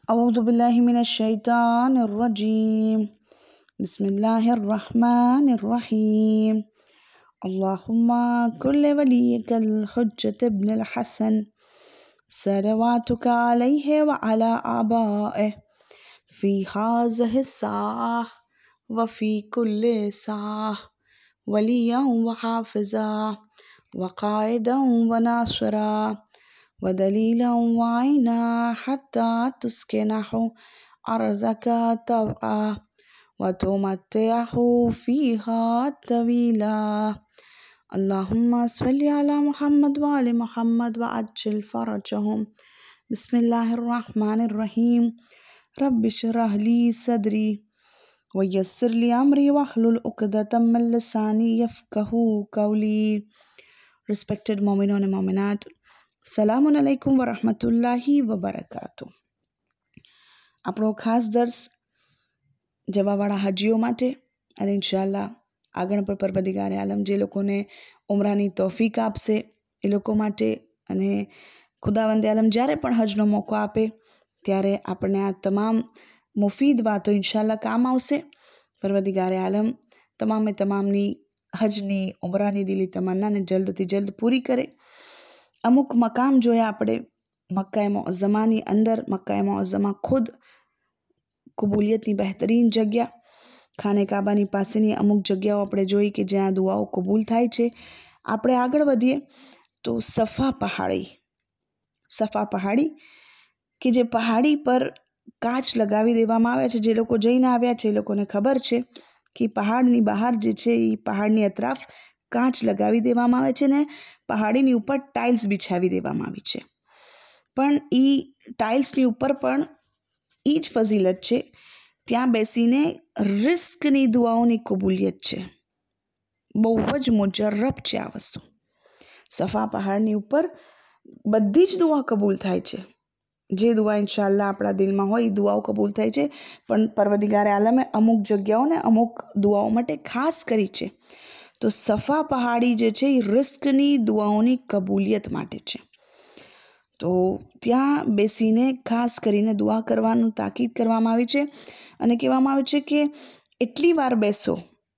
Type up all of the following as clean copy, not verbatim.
أعوذ بالله من الشيطان الرجيم بسم الله الرحمن الرحيم اللهم كل وليك الحجة ابن الحسن صلواتك عليه وعلى آبائه في هذه الساعة وفي كل ساعة وليا وحافظا وقائدا وناصرا ودليلا وعينا حتى تسكنه أرضك طوعا وتمتعه فيها طويلا اللهم صل على محمد وآل محمد وعجل فرجهم بسم الله الرحمن الرحيم رب اشرح لي صدري ويسر لي أمري واحلل عقدة من لساني يفقه قولي. Respected Mominun and Mominat, Salamun alaikum wa rahmatullahi wa barakatuh. આપણો ખાસ દર્સ જવાવાળા હાજીઓ માટે અને ઇન્શાલ્લાહ આગળ પર પરવરદિગાર આલમ જે લોકોને ઉમરાની તૌફીક આપશે એ લોકો માટે અને ખુદાવંદ આલમ જ્યારે પણ હજનો મોકો આપે ત્યારે આપણને આ તમામ મુફીદ વાતો ઇન્શાલ્લાહ કામ આવશે. પરવરદિગાર આલમ તમામની હજની ઉમરાની દિલી તમન્નાને જલ્દથી જલ્દ પૂરી કરે. અમુક મકામ જોયા આપણે મક્કા મુઅઝ્ઝમાની અંદર. મક્કા મુઅઝ્ઝમા ખુદ કબૂલિયતની બહેતરીન જગ્યા. ખાને કાબાની પાસેની અમુક જગ્યાઓ આપણે જોઈ કે જ્યાં દુઆઓ કબૂલ થાય છે. આપણે આગળ વધીએ તો સફા પહાડી કે જે પહાડી પર કાચ લગાવી દેવામાં આવ્યા છે. જે લોકો જઈને આવ્યા છે એ લોકોને ખબર છે કે પહાડની બહાર જે છે એ પહાડની અતરાફ કાચ લગાવી દેવામાં આવે છે ને પહાડીની ઉપર ટાઇલ્સ બિછાવી દેવામાં આવી છે. પણ એ ટાઇલ્સની ઉપર પણ એ જ ફઝીલત છે, ત્યાં બેસીને રિસ્કની દુઆઓની કબૂલિયત છે. બહુ જ મુજર્રબ છે આ વસ્તુ. સફા પહાડની ઉપર બધી જ દુઆ કબૂલ થાય છે. જે દુઆ ઇન્શાલ્લાહ આપણા દિલમાં હોય એ દુઆઓ કબૂલ થાય છે. પણ પરવરદિગારે આલમે અમુક જગ્યાઓને અમુક દુઆઓ માટે ખાસ કરી છે. તો સફા પહાડી જે છે એ રિસ્કની દુઆઓની કબૂલિયત માટે છે. તો ત્યાં બેસીને ખાસ કરીને દુઆ કરવાનું તાકીદ કરવામાં આવી છે અને કહેવામાં આવ્યું છે કે એટલી વાર બેસો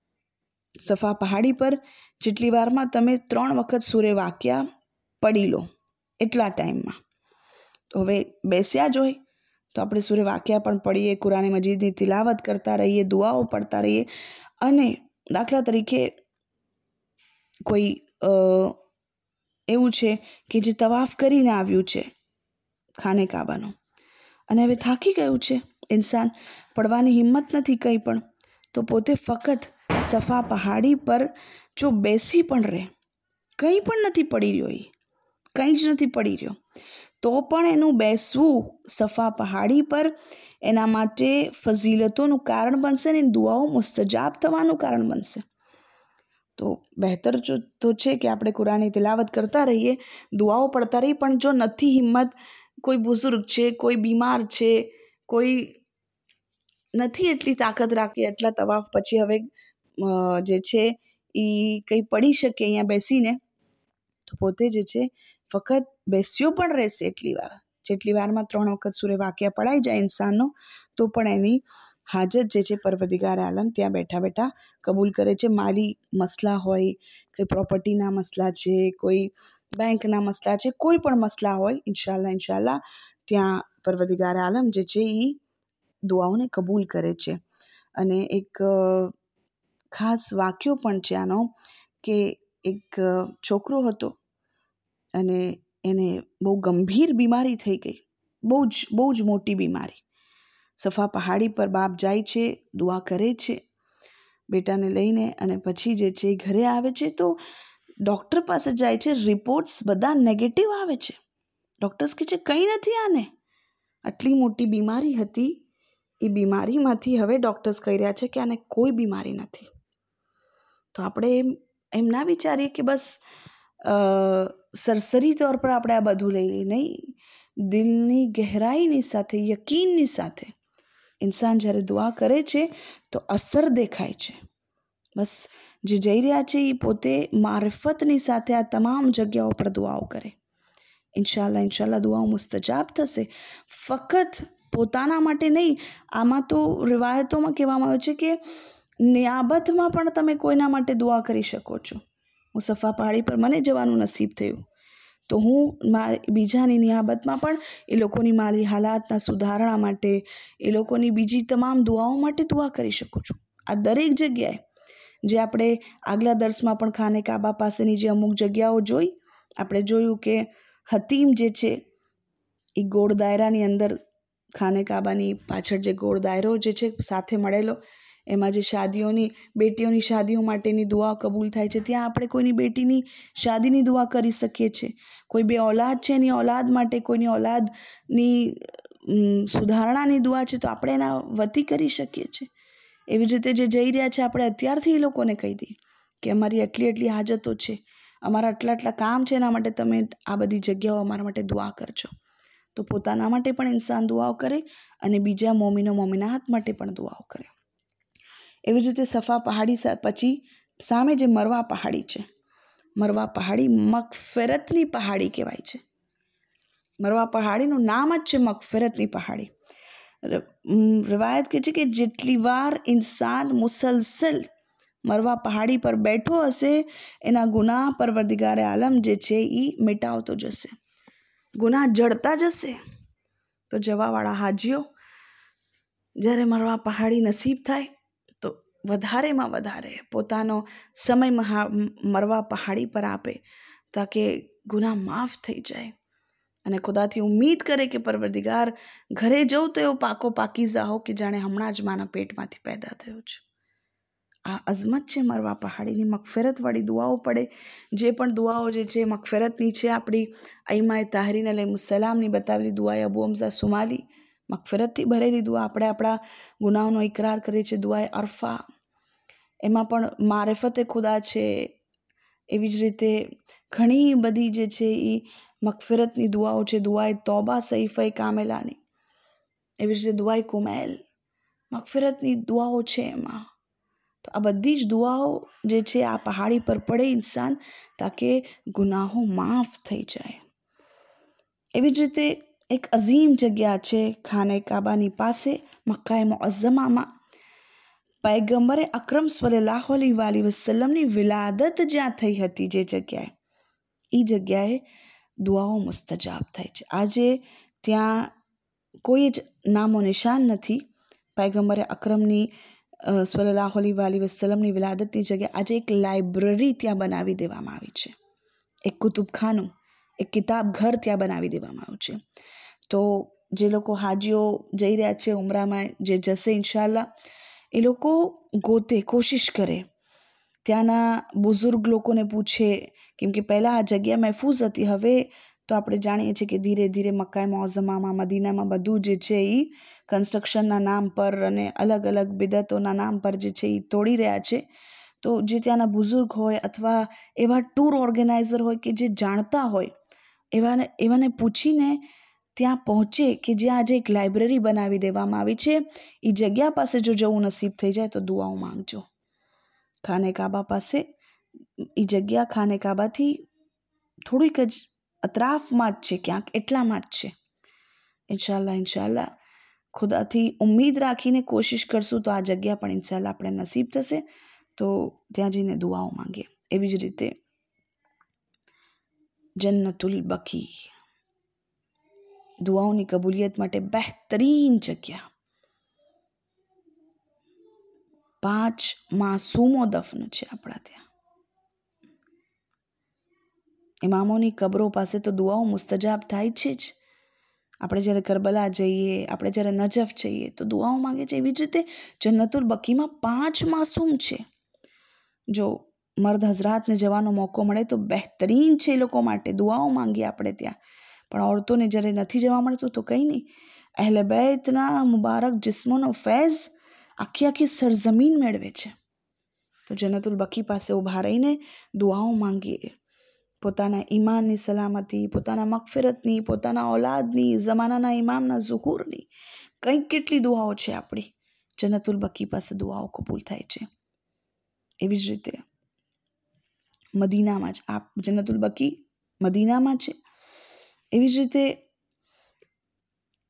સફા પહાડી પર જેટલી વારમાં તમે 3 વખત સૂરે વાક્યા પઢી લો એટલા ટાઈમમાં. તો હવે બેસ્યા જ હોય તો આપણે સૂરે વાક્યા પણ પઢીએ, કુરાન મજીદની તિલાવત કરતા રહીએ, દુઆઓ પડતા રહીએ. અને દાખલા તરીકે કોઈ એવું છે કે જે તવાફ કરીને આવ્યું છે ખાને કાબાનો અને હવે થાકી ગયું છે ઇન્સાન, પડવાની હિંમત નથી કંઈ પણ, તો પોતે ફક્ત સફા પહાડી પર જો બેસી પણ રહે, કંઈ પણ નથી પડી રહ્યો, કંઈ જ નથી પડી રહ્યો, તો પણ એનું બેસવું સફા પહાડી પર એના માટે ફઝીલતોનું કારણ બનશે ને દુઆઓ મુસ્તજાબ થવાનું કારણ બનશે. તો બહેતર તો છે કે આપણે કુરાનની તિલાવત કરતા રહીએ, દુઆઓ પડતા રહીએ. પણ જો નથી હિંમત, કોઈ બુઝુર્ગ છે, કોઈ બીમાર છે, કોઈ નથી એટલી તાકાત રાખી એટલા તવાફ પછી હવે જે છે એ કંઈ પડી શકે અહીંયા બેસીને, તો પોતે જે છે ફક્ત બેસ્યો પણ રહેશે એટલી વાર જેટલી વારમાં 3 વખત સૂરે વાક્યા પડાઈ જાય ઇન્સાનનો, તો પણ એની હાજત જે છે પરવરદિગાર આલમ ત્યાં બેઠા બેઠા કબૂલ કરે છે. માલી મસલા હોય, કોઈ પ્રોપર્ટીના મસલા છે, કોઈ બેંકના મસલા છે, કોઈ પણ મસલા હોય, ઇન્શાલ્લાહ ત્યાં પરવરદિગાર આલમ જે છે એ દુઆઓને કબૂલ કરે છે. અને એક ખાસ વાક્યો પણ છે આનો કે એક છોકરો હતો અને એને બહુ ગંભીર બીમારી થઈ ગઈ, બહુ જ મોટી બીમારી. સફા પહાડી પર બાપ જાય છે, દુઆ કરે છે બેટાને લઈને અને પછી જે છે ઘરે આવે છે તો ડૉક્ટર પાસે જાય છે. રિપોર્ટ્સ બધા નેગેટિવ આવે છે. ડૉક્ટર્સ કહે છે કંઈ નથી આને, આટલી મોટી બીમારી હતી, એ બીમારીમાંથી હવે ડૉક્ટર્સ કહી રહ્યા છે કે આને કોઈ બીમારી નથી. તો આપણે એમ ના વિચારીએ કે બસ સરસરી તौर પર આપણે આ બધું લઈ લઈએ. નહીં, દિલની ગહેરાઈની સાથે, યકીનની સાથે ઇન્સાન જ્યારે દુઆ કરે છે તો અસર દેખાય છે. બસ જે જઈ રહ્યા છે એ પોતે મારિફતની સાથે આ તમામ જગ્યાઓ પર દુઆઓ કરે. ઇન્શાલ્લાહ દુઆઓ મુસ્તજાબ થશે. ફક્ત પોતાના માટે નહીં, આમાં તો રિવાયતોમાં કહેવામાં આવે છે કે નિયાબતમાં પણ તમે કોઈના માટે દુઆ કરી શકો છો. હું સફા પહાડી પર મને જવાનું નસીબ થયું તો હું બીજાની નિયાબતમાં પણ એ લોકોની માલી હાલાતના સુધારણા માટે, એ લોકોની બીજી તમામ દુઆઓ માટે દુઆ કરી શકું છું. આ દરેક જગ્યાએ જે આપણે આગલા દર્શમાં પણ ખાને કાબા પાસેની જે અમુક જગ્યાઓ જોઈ, આપણે જોયું કે હતીમ જે છે એ ગોળ દાયરાની અંદર, ખાને કાબાની પાછળ જે ગોળ દાયરો જે છે સાથે મળેલો, એમાં જે બેટીઓની શાદીઓ માટેની દુઆ કબૂલ થાય છે, ત્યાં આપણે કોઈની બેટીની શાદીની દુઆ કરી શકીએ છીએ. કોઈ બે ઓલાદ છે એની ઓલાદ માટે, કોઈની ઓલાદની સુધારણાની દુઆ છે તો આપણે એના વતી કરી શકીએ છીએ. એવી જ રીતે જે જઈ રહ્યા છે આપણે અત્યારથી એ લોકોને કહી દઈએ કે અમારી એટલી હાજતો છે, અમારા આટલા કામ છે, એના માટે તમે આ બધી જગ્યાઓ અમારા માટે દુઆ કરજો. તો પોતાના માટે પણ ઇન્સાન દુઆઓ કરે અને બીજા મોમિનાત માટે પણ દુઆઓ કરે. એવી જ રીતે સફા પહાડી પછી સામે જે મરવા પહાડી છે, મરવા પહાડી મગફિરતની પહાડી કહેવાય છે. મરવા પહાડીનું નામ જ છે મગફિરતની પહાડી. રિવાયત કહે છે કે જેટલી વાર ઇન્સાન મુસલસલ મરવા પહાડી પર બેઠો હશે, એના ગુનાહ પરવરદિગારે આલમ જે છે એ મિટાવતો જશે, ગુનાહ જળતા જશે. તો જવાવાળા હાજીઓ જ્યારે મરવા પહાડી નસીબ થાય તો વધારેમાં વધારે પોતાનો સમય મરવા પહાડી પર આપે તાકે ગુનાહ માફ થઈ જાય અને ખુદાથી ઉમ્મીદ કરે કે પરવરદિગાર ઘરે જવું તો એવો પાકીઝા હો કે જાણે હમણાં જ માના પેટમાંથી પેદા થયો છે. આ અઝમત છે મરવા પહાડીની. મગફિરતવાળી દુઆઓ પડે, જે પણ દુઆઓ જે છે મગફિરતની છે. આપણી અઈમાએ તાહરીન અલૈહિસ્સલામની બતાવેલી દુઆએ અબુ હમ્ઝા સુમાલી, મગફિરતથી ભરેલી દુઆ. આપણે આપણા ગુનાહોનો ઇકરાર કરીએ છીએ. દુઆએ અરફા, એમાં પણ મારિફતે ખુદા છે. એવી જ રીતે ઘણી બધી જે છે એ મગફિરતની દુઆઓ છે. દુઆએ તોબા સહીફે કામિલાની, એવી જ રીતે દુઆએ કુમૈલ, મગફિરતની દુઆઓ છે એમાં. તો આ બધી જ દુઆઓ જે છે આ પહાડી પર પડે ઇન્સાન તાકે ગુનાહો માફ થઈ જાય. એવી જ રીતે એક અઝીમ જગ્યા છે ખાને કાબાની પાસે મક્કાએ મુઅઝ્ઝમામાં. પૈગંબરે અકરમ સલ્લલ્લાહુ અલૈહિ વસલ્લમની વિલાદત જ્યાં થઈ હતી, જે જગ્યાએ, એ જગ્યાએ દુઆઓ મુસ્તજાબ થાય છે. આજે ત્યાં કોઈ જ નામો નિશાન નથી પૈગંબરે અકરમની સલ્લલ્લાહુ અલૈહિ વસલ્લમની વિલાદતની જગ્યાએ. આજે એક લાઇબ્રેરી ત્યાં બનાવી દેવામાં આવી છે, એક કુતુબખાનું, એક કિતાબ ઘર ત્યાં બનાવી દેવામાં આવ્યું છે. તો જે લોકો હાજીઓ જઈ રહ્યા છે ઉમરામાં, જે જશે ઇન્શાઅલ્લાહ, એ લોકો ગોતે, કોશિશ કરે, ત્યાંના બુઝુર્ગ લોકોને પૂછે, કેમ કે પહેલાં આ જગ્યા મહેફૂઝ હતી. હવે તો આપણે જાણીએ છીએ કે ધીરે ધીરે મક્કાએ મુઅઝ્ઝમામાં, મદીનામાં બધું જે છે એ કન્સ્ટ્રક્શનના નામ પર અને અલગ અલગ બિદતોના નામ પર જે છે એ તોડી રહ્યા છે. તો જે ત્યાંના બુઝુર્ગ હોય અથવા એવા ટૂર ઓર્ગેનાઇઝર હોય કે જે જાણતા હોય, એવાને પૂછીને ત્યાં પહોંચે કે જ્યાં આજે એક લાઇબ્રેરી બનાવી દેવામાં આવી છે. એ જગ્યા પાસે જો જવું નસીબ થઈ જાય તો દુઆઓ માંગજો. ખાને કાબા પાસે એ જગ્યા ખાને કાબાથી થોડીક જ અતરાફમાં જ છે, ક્યાંક એટલામાં જ છે. ઇન્શાઅલ્લાહ ખુદાથી ઉમ્મીદ રાખીને કોશિશ કરશું તો આ જગ્યા પણ ઇન્શાઅલ્લાહ આપણે નસીબ થશે. તો ત્યાં જઈને દુઆઓ માંગીએ. એવી જ રીતે જન્નતુલ બકી, દુઆઓની કબૂલિયત માટે બહેતરીન જગ્યા. 5 માસૂમો દફન છે આપણા ત્યાં. ઇમામોની કબરો પાસે તો દુઆઓ મુસ્તજાબ થાય છે જ. આપણે જ્યારે કરબલા જઈએ, આપણે જ્યારે નજફ જઈએ તો દુઆઓ માંગે છે. એવી જ રીતે જન્નતુલ બકીમાં 5 માસૂમ છે. જો મર્દ હઝરાતને જવાનો મોકો મળે તો બહેતરીન છે એ લોકો માટે. દુઆઓ માંગીએ આપણે ત્યાં. પણ औरतोને જ્યારે નથી જવા મળતું તો કંઈ નહીં, અહેલે બેતના મુબારક જિસ્મોનો ફૈઝ આખી સરઝમીન મેળવે છે. તો જન્નતુલ બકી પાસે ઊભા રહીને દુઆઓ માંગીએ. પોતાના ઈમાનની સલામતી, પોતાના મગફિરતની, પોતાના ઔલાદની, ઝમાનાના ઇમામના ઝુહૂરની, કંઈક કેટલી દુઆઓ છે આપણી. જન્નતુલ બકી પાસે દુઆઓ કબૂલ થાય છે. એવી જ રીતે મદીનામાં જ, આ જન્નતુલ બકી મદીનામાં છે. એવી જ રીતે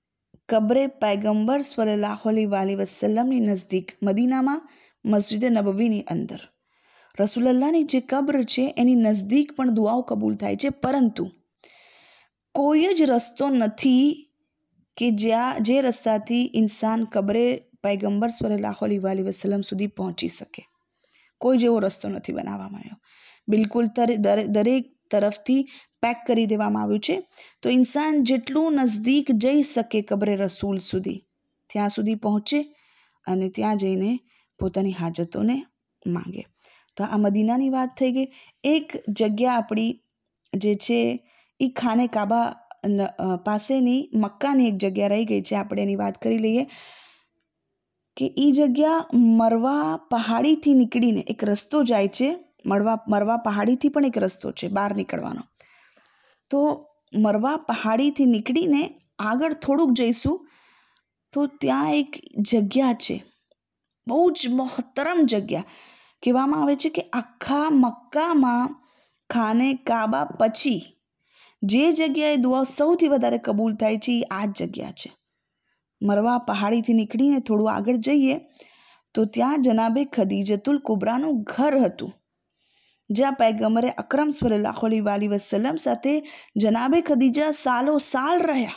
કબ્રે પૈગંબર સલ્લલ્લાહુ અલૈહિ વસલ્લમની નજદીક મદીનામાં મસ્જિદ નબવીની અંદર રસૂલલ્લાહની જે કબ્ર છે એની નજદીક પણ દુઆઓ કબૂલ થાય છે, પરંતુ કોઈ જ રસ્તો નથી કે જે રસ્તાથી ઇન્સાન કબ્રે પૈગંબર સલ્લલ્લાહુ અલૈહિ વસલ્લમ સુધી પહોંચી શકે. કોઈ જેવો રસ્તો નથી બનાવવામાં આવ્યો. બિલકુલ દરેક તરફથી પેક કરી દેવામાં આવ્યું છે. તો ઇન્સાન જેટલું નજદીક જઈ શકે કબ્રે રસૂલ સુધી, ત્યાં સુધી પહોંચે અને ત્યાં જઈને પોતાની હાજતોને માંગે. તો આ મદીનાની વાત થઈ ગઈ. એક જગ્યા આપણી જે છે એ ખાને કાબા પાસેની મક્કાની એક જગ્યા રહી ગઈ છે. આપણે એની વાત કરી લઈએ કે એ જગ્યા મરવા પહાડીથી નીકળીને એક રસ્તો જાય છે. મરવા પહાડીથી પણ એક રસ્તો છે બહાર નીકળવાનો. તો મરવા પહાડીથી નીકળીને આગળ થોડુંક જઈશું તો ત્યાં એક જગ્યા છે, બહુ જ મોહતરમ જગ્યા. કહેવામાં આવે છે કે આખા મક્કામાં ખાને કાબા પછી જે જગ્યાએ દુઆ સૌથી વધારે કબૂલ થાય છે એ આ જ જગ્યા છે. મરવા પહાડીથી નીકળીને થોડું આગળ જઈએ તો ત્યાં જનાબે ખદીજતુલ કુબરાનું ઘર હતું, જ્યાં પૈગંબરે અકરમ સલ્લલ્લાહુ અલૈહિ વસલ્લમ સાથે જનાબે ખદીજા સાલો સાલ રહ્યા.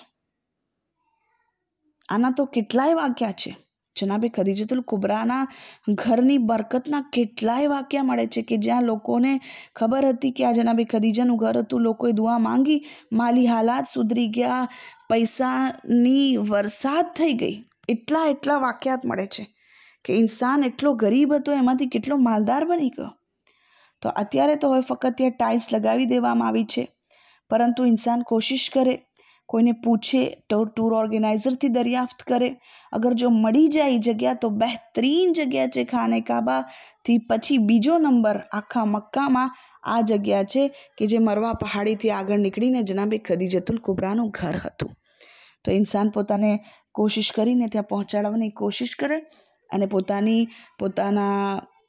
આના તો કેટલાય વાક્યા છે. જનાબે ખદીજતુલ કુબરાના ઘરની બરકતના કેટલાય વાક્યા મળે છે કે જ્યાં લોકોને ખબર હતી કે આ જનાબે ખદીજાનું ઘર હતું, લોકોએ દુઆ માંગી, માલી હાલાત સુધરી ગયા, પૈસાની વરસાદ થઈ ગઈ. એટલા વાક્યાત મળે છે કે ઇન્સાન એટલો ગરીબ હતો એમાંથી કેટલો માલદાર બની ગયો. તો અત્યારે તો હવે ફક્ત ત્યાં ટાઇલ્સ લગાવી દેવામાં આવી છે, પરંતુ ઇન્સાન કોશિશ કરે, કોઈને પૂછે, તો ટૂર ઓર્ગેનાઇઝરથી દરિયાફ્ત કરે. અગર જો મળી જાય જગ્યા તો બહેતરીન જગ્યા છે. ખાને કાબાથી પછી બીજો નંબર આખા મક્કામાં આ જગ્યા છે કે જે મરવા પહાડીથી આગળ નીકળીને જનાબે ખદીજતુલ કુબરાનું ઘર હતું. તો ઇન્સાન પોતાને કોશિશ કરીને ત્યાં પહોંચાડવાની કોશિશ કરે અને પોતાના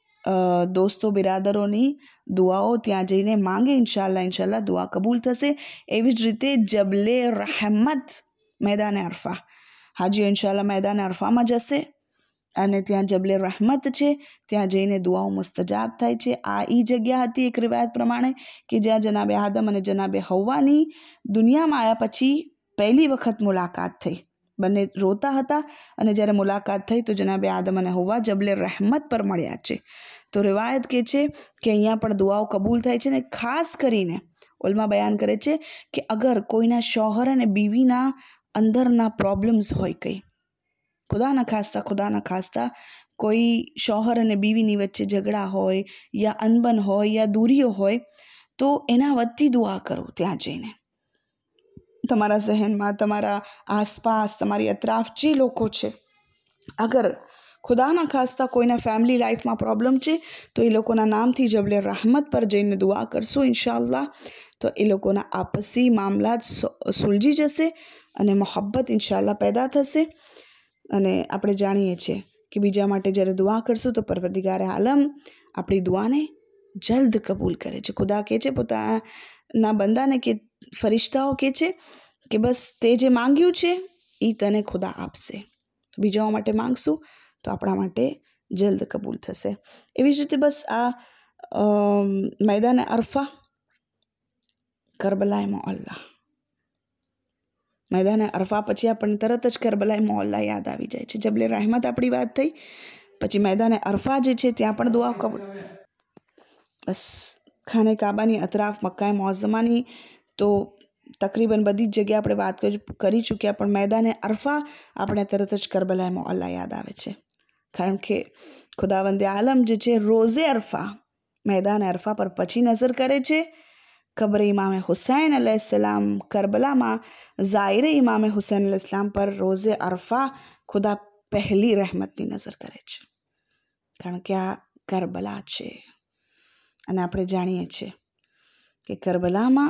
દોસ્તો બિરાદરોની દુઆઓ ત્યાં જઈને માંગે. ઇન્શાલ્લાહ દુઆ કબૂલ થશે. એવી જ રીતે જબલે રહમત મેદાન અરફા, હાજીઓ ઇન્શાલ્લાહ મેદાન અરફામાં જશે અને ત્યાં જબલે રહમત છે, ત્યાં જઈને દુઆઓ મુસ્તજાબ થાય છે. આ એ જગ્યા હતી એક રિવાયત પ્રમાણે કે જ્યાં જનાબે આદમ અને જનાબે હવ્વાની દુનિયામાં આવ્યા પછી પહેલી વખત મુલાકાત થઈ. બંને રોતા હતા અને જ્યારે મુલાકાત થઈ તો જનાબે આદમ અને હવ્વા જબલે રહેમત પર મળ્યા છે. તો રિવાયત કહે છે કે અહીંયા પણ દુઆઓ કબૂલ થાય છે. ને ખાસ કરીને ઉલમા બયાન કરે છે કે અગર કોઈના શોહર અને બીવીના અંદરના પ્રોબ્લેમ્સ હોય, કંઈ ખુદા ન ખાસ્તા કોઈ શોહર અને બીવીની વચ્ચે ઝઘડા હોય યા અનબન હોય યા દૂરીઓ હોય, તો એના વતી દુઆ કરો. ત્યાં જઈને તમારા જહેનમાં, તમારા આસપાસ, તમારી અતરાફ જે લોકો છે, અગર ખુદાના ખાસ્તા કોઈના ફેમિલી લાઈફમાં પ્રોબ્લેમ છે તો એ લોકોના નામથી જબલે રહમત પર જઈને દુઆ કરશું ઇન્શાઅલ્લાહ, તો એ લોકોના આપસી મામલાત સુલજી જશે અને મોહબ્બત ઇન્શાઅલ્લાહ પેદા થશે. અને આપણે જાણીએ છીએ કે બીજા માટે જ્યારે દુઆ કરશું તો પરવરદિગારે આલમ આપણી દુઆને જલ્દ કબૂલ કરે છે. ખુદા કહે છે પોતાના બંદાને, કે ફરિશ્તાઓ કહે છે કે બસ તે જે માંગ્યું છે એ તને ખુદા આપશે. બીજાઓ માટે માંગશું તો આપણા માટે જલ્દ કબૂલ થશે. એવી જ રીતે બસ આ મેદાન અરફા, કરબલાએ મોઅલ્લા, મેદાન અરફા પછી આપણને તરત જ કરબલાએ મોઅલ્લા યાદ આવી જાય છે. જબલે રહેમત આપણી વાત થઈ, પછી મેદાન અરફા જે છે ત્યાં પણ દુઆ કબૂલ. બસ ખાને કાબાની અતરાફ મક્કાએ મોઅઝ્ઝમાની તો તકરીબન બધી જ જગ્યાએ આપણે વાત કરી ચૂક્યા, પણ મેદાન અરફા આપણે તરત જ કરબલાએ મોઅલ્લા યાદ આવે છે. કારણ કે ખુદાવંદે આલમ જે છે રોઝે અરફા, મેદાન અરફા પર પછી નજર કરે છે. કબ્ર ઇમામે હુસૈન અલૈહિસ્સલામ કરબલામાં ઝાયરે ઇમામે હુસૈન અલૈહિસ્સલામ પર રોઝે અરફા ખુદા પહેલી રહેમતની નજર કરે છે. કારણ કે આ કરબલા છે અને આપણે જાણીએ છીએ કે કરબલામાં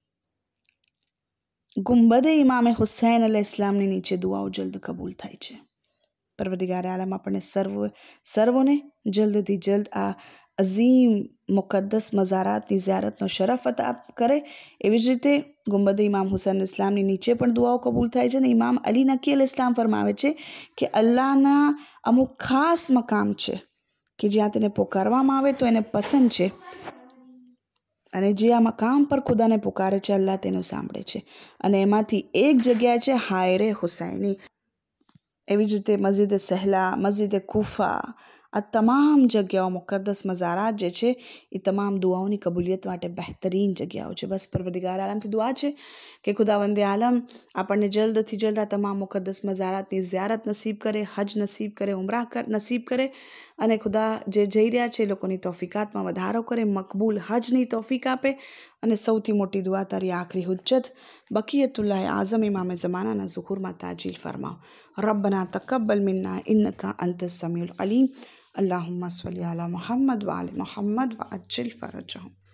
ગુંબદે ઇમામે હુસૈન અલૈહિસ્સલામની નીચે દુઆઓ જલ્દ કબૂલ થાય છે. પરવરદિગાર આલમ આપણને સર્વોને જલ્દથી જલ્દ આ અઝીમ મુકદ્દસ મઝારાતની ઝિયારતનો શરફ અતા કરે. એવી જ રીતે ગુંબદ ઇમામ હુસૈન ઇસ્લામની નીચે પણ દુઆઓ કબૂલ થાય છે. અને ઇમામ અલી નકી અલ ઇસ્લામ ફરમાવે છે કે અલ્લાહના અમુક ખાસ મકામ છે કે જ્યાં તેને પોકારવામાં આવે તો એને પસંદ છે, અને જે આ મકામ પર ખુદાને પુકારે છે અલ્લાહ તેનું સાંભળે છે. અને એમાંથી એક જગ્યા છે હાયરે હુસૈની. એવી જ રીતે મસ્જિદ સહેલા, મસ્જિદ કૂફા, આ તમામ જગ્યાઓ મુકદ્દસ મઝારાત જે છે એ તમામ દુઆઓની કબૂલિયત માટે બહેતરીન જગ્યાઓ છે. બસ પરવરદિગાર આલમથી દુઆ છે કે ખુદાવંદે આલમ આપણને જલ્દથી જલ્દ આ તમામ મુકદ્દસ મઝારાતની ઝિયારત નસીબ કરે, હજ નસીબ કરે, ઉમરાહ નસીબ કરે, અને ખુદા જે જઈ રહ્યા છે એ લોકોની તૌફીકાતમાં વધારો કરે, મકબૂલ હજની તૌફીક આપે. અને સૌથી મોટી દુઆ તારી આખરી હુજ્જત બકીયતુલ્લાહ આઝમ ઇમામ ઝમાનાના ઝુહુરમાં તાજીલ ફરમાઓ. રબ્બના તકબ્બલ મિન્ના ઇન્નકા અંતસ સમીઉલ અલીમ. અલ્લાहुम्मा सल्ली अला मुहम्मद व आले मुहम्मद व अज्जिल फरजहुम.